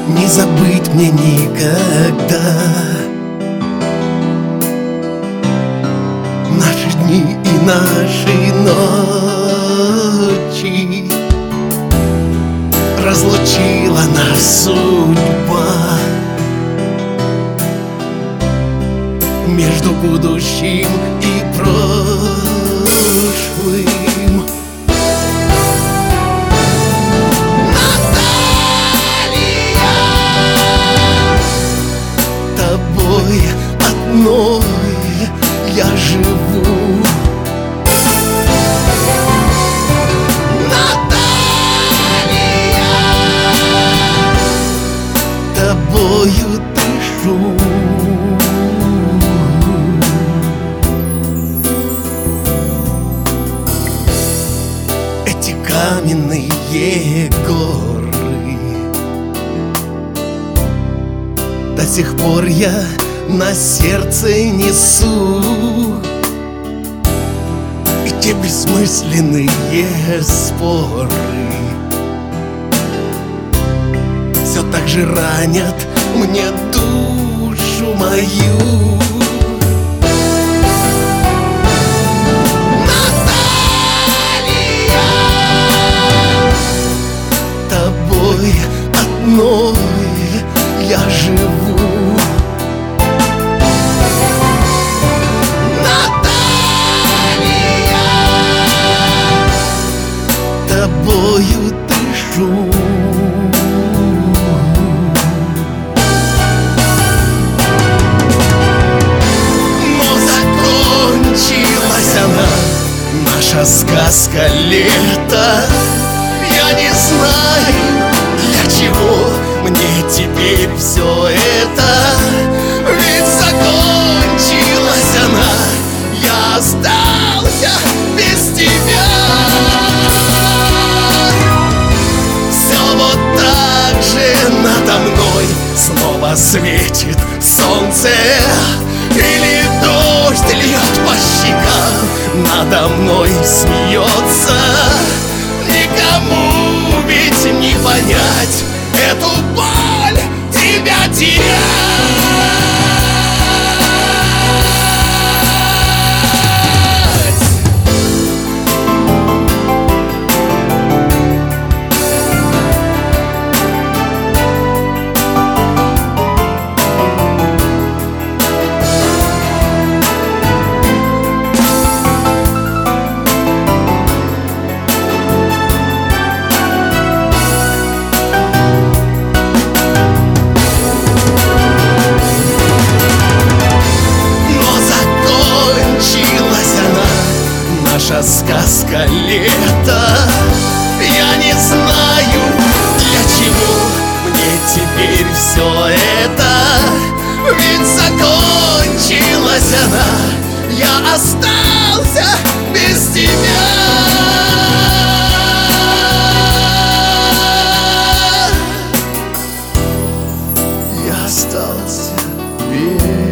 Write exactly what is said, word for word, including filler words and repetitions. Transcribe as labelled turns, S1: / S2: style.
S1: не забыть мне никогда наши дни и наши ночи. Разлучила нас судьба между будущим и прошлым. Наталья, тобой одной я живу. Наталья, тобою дышу. Эти каменные горы до сих пор я на сердце несу, и те бессмысленные споры все так же ранят мне душу мою. Наталья, тобой одной я живу. Наталья, тобою дышу. Но закончилась она, наша сказка лета. Я не знаю, для чего мне теперь все это. Ведь закончилась она, я остался без тебя. Все вот так же надо мной снова светит солнце, или дождь льет по щекам, надо мной смеется. Никому ведь не понять эту боль, тебя терять. Наша сказка лета. Я не знаю, для чего мне теперь все это. Ведь закончилась она, я остался без тебя. Я остался без